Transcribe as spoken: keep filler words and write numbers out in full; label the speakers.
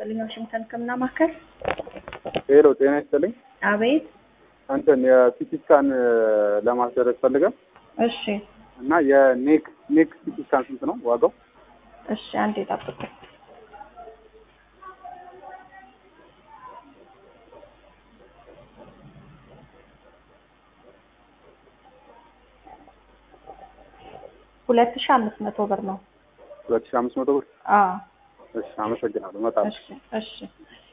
Speaker 1: ይስጥልኝ ዋሽንግተን ከምና ማከል
Speaker 2: ሄሎ ጤና ይስጥልኝ
Speaker 1: አቤት
Speaker 2: አንተን የሲቲ ስካን ለማስደረግ ፈልገን
Speaker 1: እሺ
Speaker 2: እና የኔክ ኔክ ሲቲ ስካን ስንት ነው ዋጋው
Speaker 1: እሺ አንዴ ጠብቁ ሁለት ሺህ አምስት መቶ ብር ነው
Speaker 2: ሁለት ሺህ አምስት መቶ ብር
Speaker 1: አዎ
Speaker 2: እሺ አመሰግናለሁ መጣ
Speaker 1: እሺ እሺ